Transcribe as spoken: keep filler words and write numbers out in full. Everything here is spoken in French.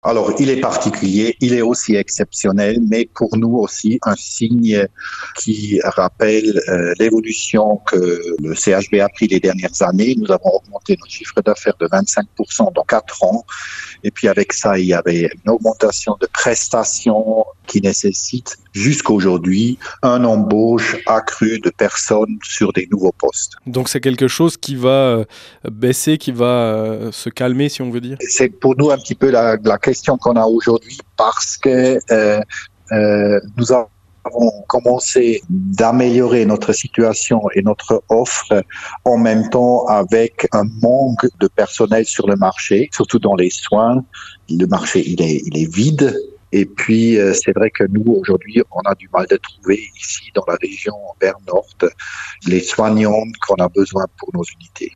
Alors, il est particulier, il est aussi exceptionnel, mais pour nous aussi un signe qui rappelle euh, l'évolution que le C H B a pris les dernières années. Nous avons augmenté notre chiffre d'affaires de vingt-cinq pour cent dans quatre ans. Et puis avec ça, il y avait une augmentation de prestations qui nécessite jusqu'à aujourd'hui un embauche accru de personnes sur des nouveaux postes. Donc c'est quelque chose qui va euh, baisser, qui va euh, se calmer, si on veut dire. C'est pour nous un petit peu la, la question qu'on a aujourd'hui parce que euh, euh, nous avons commencé d'améliorer notre situation et notre offre en même temps avec un manque de personnel sur le marché, surtout dans les soins. Le marché, il est, il est vide. Et puis, euh, c'est vrai que nous, aujourd'hui, on a du mal de trouver ici, dans la région Berne-Nord, les soignantes qu'on a besoin pour nos unités.